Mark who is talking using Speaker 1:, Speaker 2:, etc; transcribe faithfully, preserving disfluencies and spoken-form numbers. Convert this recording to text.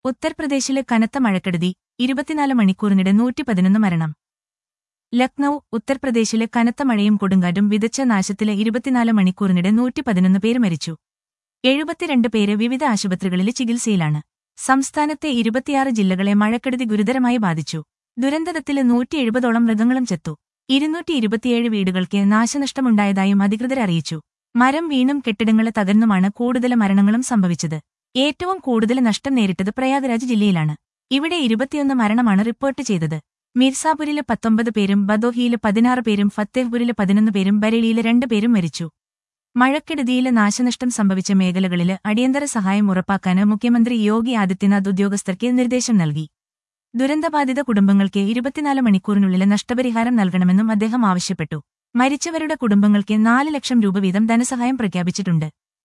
Speaker 1: ഉത്തർപ്രദേശിലെ കനത്ത മഴക്കെടുതി ഇരുപത്തിനാല് മണിക്കൂറിനിടെ നൂറ്റി പതിനൊന്ന് മരണം. ലക്നൌ ഉത്തർപ്രദേശിലെ കനത്ത മഴയും കൊടുങ്കാറ്റും വിതച്ച നാശത്തിലെ ഇരുപത്തിനാല് മണിക്കൂറിനിടെ നൂറ്റി പതിനൊന്ന് പേര് മരിച്ചു. എഴുപത്തിരണ്ട് പേര് വിവിധ ആശുപത്രികളിൽ ചികിത്സയിലാണ്. സംസ്ഥാനത്തെ ഇരുപത്തിയാറ് ജില്ലകളെ മഴക്കെടുതി ഗുരുതരമായി ബാധിച്ചു. ദുരന്തത്തില് നൂറ്റി എഴുപതോളം മൃഗങ്ങളും ചത്തു. ഇരുന്നൂറ്റി ഇരുപത്തിയേഴ് വീടുകൾക്ക് നാശനഷ്ടമുണ്ടായതായും അധികൃതർ അറിയിച്ചു. മരം വീണും കെട്ടിടങ്ങള് തകർന്നുമാണ് കൂടുതൽ മരണങ്ങളും സംഭവിച്ചത്. ഏറ്റവും കൂടുതൽ നഷ്ടം നേരിട്ടത് പ്രയാഗ്രാജ് ജില്ലയിലാണ്. ഇവിടെ ഇരുപത്തിയൊന്ന് മരണമാണ് റിപ്പോർട്ട് ചെയ്തത്. മിർസാപുരില് പത്തൊമ്പത് പേരും ഭദോഹിയില് പതിനാറ് പേരും ഫത്തേഹ്പുരില് പതിനൊന്ന് പേരും ബരേലിയില് രണ്ട് പേരും മരിച്ചു. മഴക്കെടുതിയില് നാശനഷ്ടം സംഭവിച്ച മേഖലകളില് അടിയന്തര സഹായം ഉറപ്പാക്കാന് മുഖ്യമന്ത്രി യോഗി ആദിത്യനാഥ് ഉദ്യോഗസ്ഥർക്ക് നിർദ്ദേശം നൽകി. ദുരന്തബാധിത കുടുംബങ്ങൾക്ക് ഇരുപത്തിനാല് മണിക്കൂറിനുള്ളിൽ നഷ്ടപരിഹാരം നൽകണമെന്നും അദ്ദേഹം ആവശ്യപ്പെട്ടു. മരിച്ചവരുടെ കുടുംബങ്ങൾക്ക് നാല് ലക്ഷം രൂപ വീതം ധനസഹായം പ്രഖ്യാപിച്ചിട്ടുണ്ട്.